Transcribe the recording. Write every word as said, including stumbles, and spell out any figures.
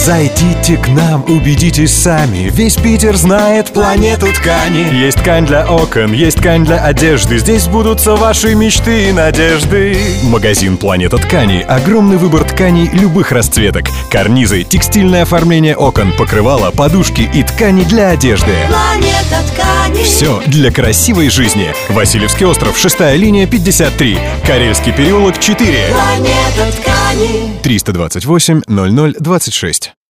Зайдите к нам, убедитесь сами. Весь Питер знает планету ткани. Есть ткань для окон, есть ткань для одежды. Здесь будутся ваши мечты и надежды. Магазин «Планета тканей». Огромный выбор тканей любых расцветок. Карнизы, текстильное оформление окон, покрывала, подушки и ткани для одежды. Планета тканей. Все для красивой жизни. Васильевский остров, шестая линия, пятьдесят три. Карельский переулок, четыре. Планета тканей. триста двадцать восемь ноль ноль двадцать шесть.